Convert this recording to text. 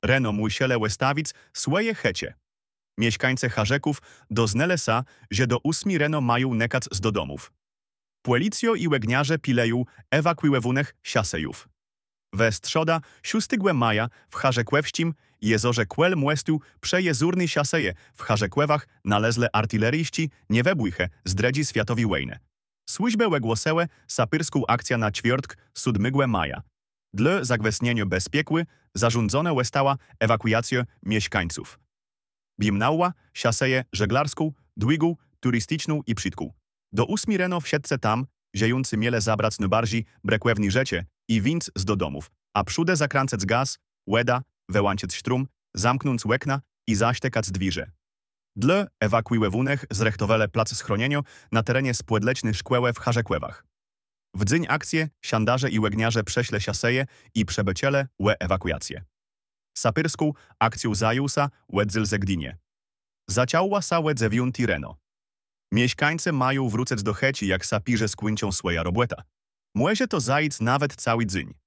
Reno musiele łestawic swoje hecie. Mieszkańcy Harzeków doznele sa, że do 8 rano mają nekac z do domów. Policjo i łegniarze pileju ewakuowunych siasejów. We strzoda 6 maja w Harzekłewścim jezorze Kwel Młestu przejezurny siaseje w Harzekłewach nalezle artyleryjści niewebójche zdredzi światowi wojny. Służbę łegłosełe sapyrską akcja na ćwiortk 7 maja. Dla zagwestnienia bezpiekły zarządzone łestała ewakuację mieszkańców. Bimnała siaseje żeglarską, długą, turystyczną i brzydką. Do 8 rano w siedce tam, ziejący miele zabrać na barzi brekwewni rzecie i winc z do domów, a przódę zakręcać gaz, łeda, wełanciec sztrum, zamknąc łekna i zaśtekać dwirze. Dla ewakuowunych zrechtowele plac schronienia na terenie spłedlecznych szkłełe w Harzekłewach. W dzień akcje siandarze i łegniarze prześle siaseje i przebeciele łe ewakuację. Sapyrską akcją zajusa łedzyl ze Gdynie. Zaciałła sa łedze wiunti reno. Mieszkańcy mają wrócec do heci, jak sapirze skłyncią swoja robota. Może to zajść nawet cały dzień.